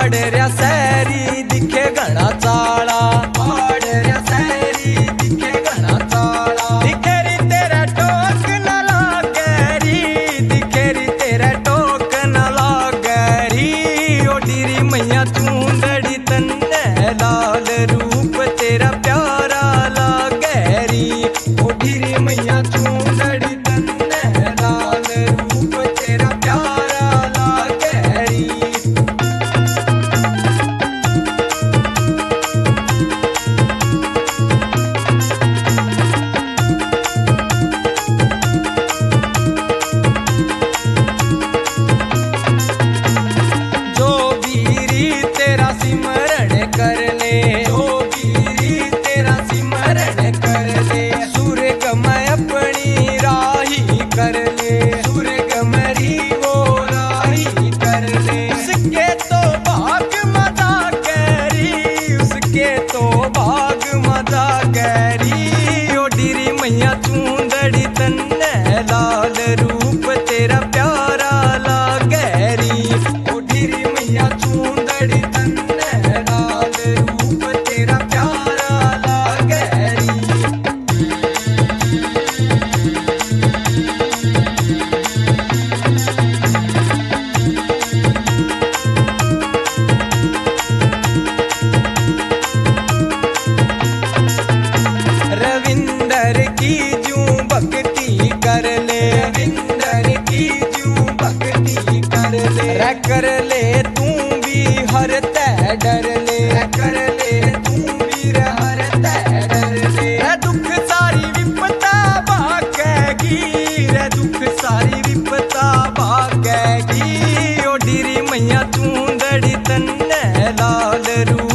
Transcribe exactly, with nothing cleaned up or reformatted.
पहाड़ रा सैरी दिखे घना चाला, पहाड़ रा सैरी दिखे घना चाला। दिखे री तेरा टोक न लागरी, दिखे री तेरा टोक न लागरी। ओ डीरी मैया चूंदड़ी तन्ने लाल रूप तेरा प्यारा लागरी। ओ डीरी मैया चूंदड़ी तन्ने लाल रूप तेरा प्यारा लागरी। सिमरण कर ले, जो वीरी तेरा सिमरण कर ले। स्वर्ग में अपनी राही कर ले, स्वर्ग मरी वो राही कर ले। उसके तो भाग मजा करी, उसके तो भाग मजा करी। ओ डीरी मैया चूंदड़ी तन्ने लाल रूप तेरा प्यारा लागरी। ओ डीरी मैया चूंदड़ी तन्ने लाल रूप तेरा प्यारा लागरी। रविंदर की जू भक्ति कर ले, रविंदर की जू भक्ति कर ले। रे कर ले तू भी हर तै डर ले, रे कर ले तू भी हर तै डर ले। रे दुख सारी विपता भागेगी, रे दुख सारी विपता भागेगी। ओ डीरी मैया चूंदड़ी तन्ने लाल रूप